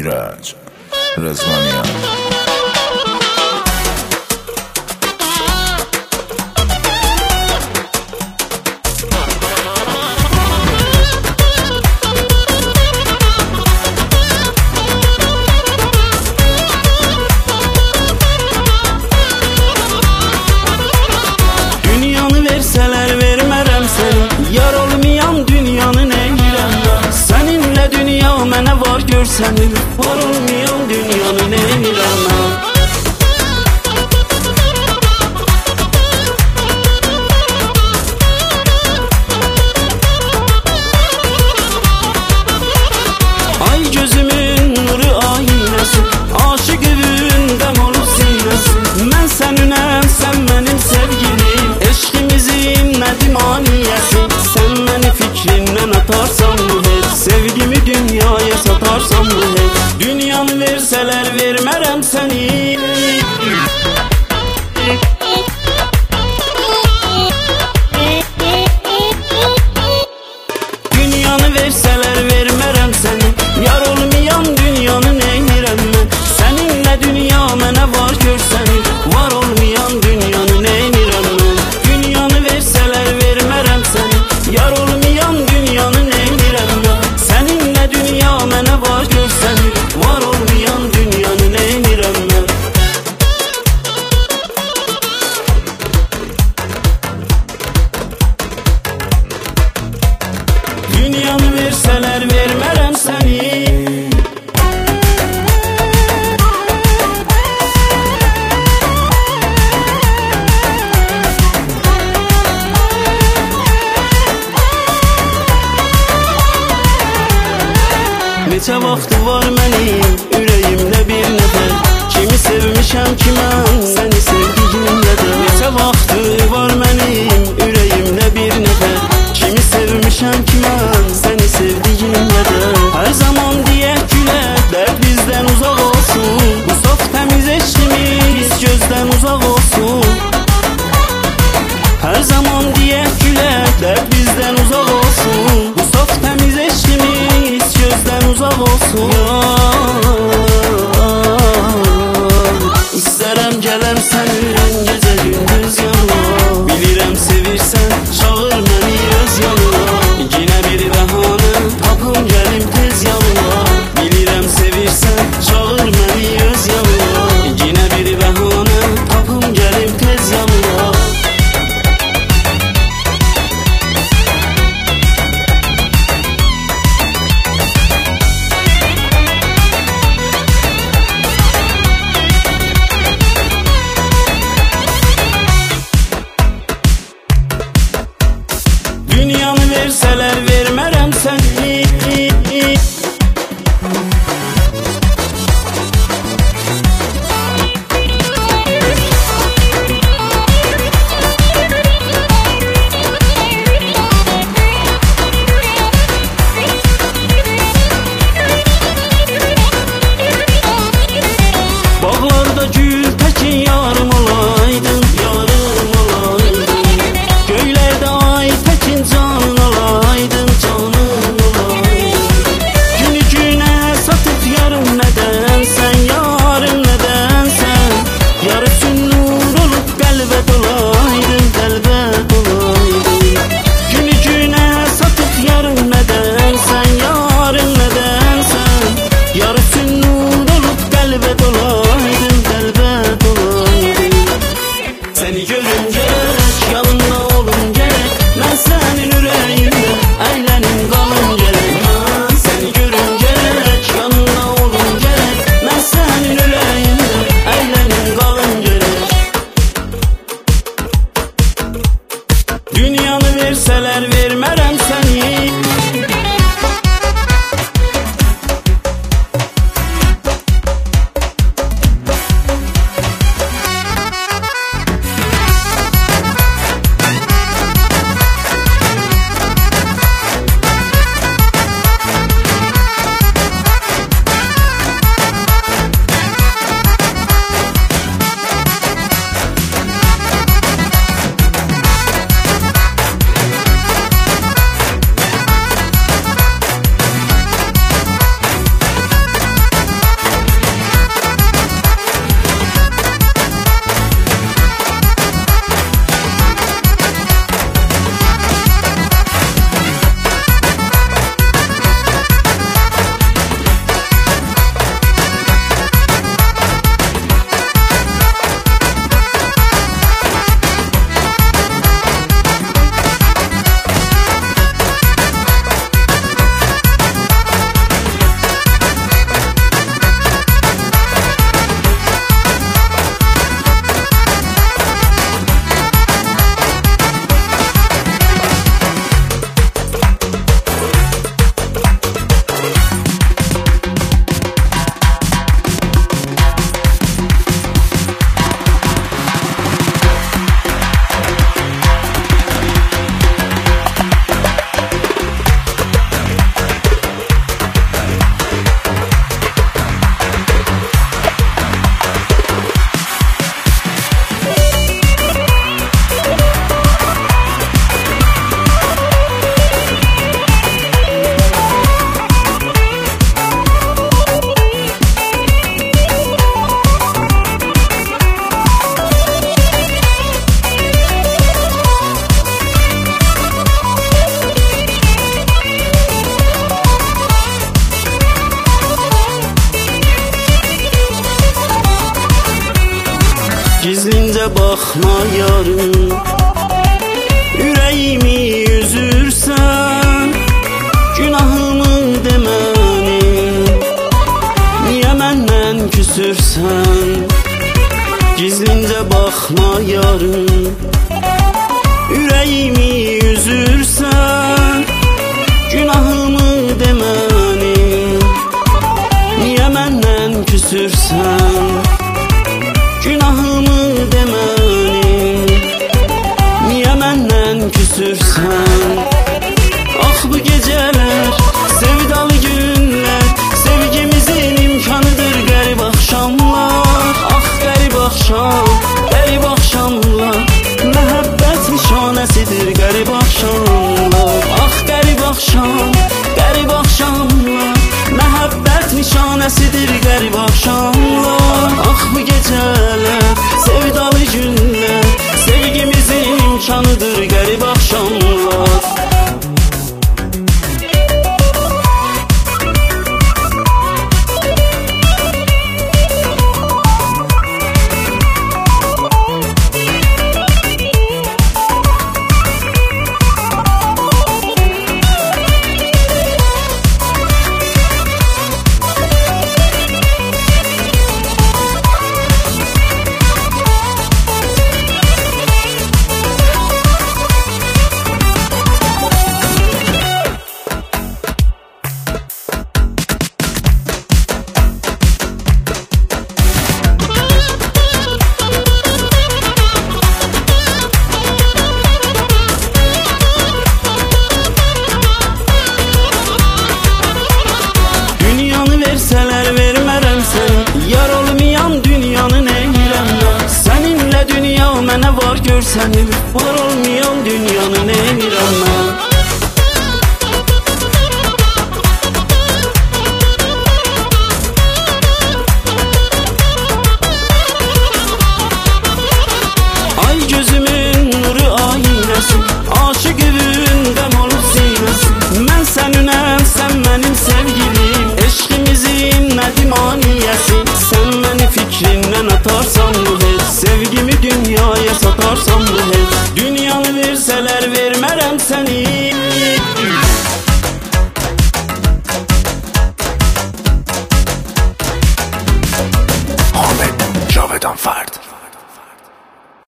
ایرج رضوانیان. Dünyanı verseler vermərəm səni, yar olmayan dünyanı neyləyirəm mən? Səninlə dünya mənə var görsənir, var olmayan dünyanı neyləyirəm mən? Ay gözümün nuru aynəsi, aşıq evindəm olub sinəsi. Mən səninəm, sən mənim sevgilim, eşqimizin nədim aniyəsi. Sən məni fikrindən atarsan bu heç, sevgimi dünyaya satarsan bu heç. Dünyanı versələr vermərəm səni. Dünyanı versələr vermərəm səni, yar olmayan dünyanı neynirəm mən? Səninlə dünya mənə var görsənir, var olmayan dünyanı neynirəm mən? Dünyanı versələr vermərəm səni, yar olmayan dünyanı neynirəm mən? Səninlə dünya mənə var görsənir, var olmayan dünyanı neynirəm mən? Dünyanı versələr vermərəm səni. Neçə vaxtı var mənim ürəyimdə bir nəfər, kimi sevmişəm ki mən səni sevdiyimlə də. Neçə vaxtı var mənim ürəyimdə bir nəfər, kimi sevmişəm ki mən səni sevdiyimlə də. Hər zaman deyək gülək, dərd bizdən uzaq olsun, bu saf təmiz eşqimiz gözdən uzaq olsun. Hər zaman deyək gülək, dərd bizdən uzaq olsun, bu saf təmiz eşqimiz gözdən uzaq olsun. İstərəm gələm sənin gecə gündüz yanına, bilirəm sevirsən çağır məni öz yanına. Yenə bir bəhanə tapım gəlim tez yanına, bilirəm sevirsən çağır məni öz yanına. Yenə bir bəhanə tapım gəlim tez yanına. Gizlincə baxma yarım, ürəyimi üzürsən, günahımı demənim, niyə məndən küsürsən? Gizlincə baxma yarım, ürəyimi üzürsən, günahımı demənim, niyə məndən küsürsən? Günahımı demənim, niyə məndən küsürsən? Ah bu gecələr, sevdalı günlər, sevgimizin imkanıdır qərib axşamlar. Ah qərib axşam, qərib axşamlar, məhəbbət nişanəsidir qərib axşamlar. Ah qərib axşam, qərib axşamlar, məhəbbət nişanəsidir qərib axşamlar. Ah bu gecələr, sevdalı günlər, sevgimizin imkanıdır qərib axşamlar. Versələr vermərəm səni, yar olmayan dünyanı neyirəm mən? Səninlə dünya mənə var görsənib, var olmayan dünyanı neyirəm mən? Ay gözümün nuru aynəsi, aşıq üründəm olub sinəsi. Mən səninəm, sən mənim sevgilim, eşqimizin nədimaniyəsi. Sən məni fikrindən atarsan bu heç, sevgimi dünyaya satarsan bu heç. Dünyanı versələr vermərəm səni. Ahmet Cavedan Fard.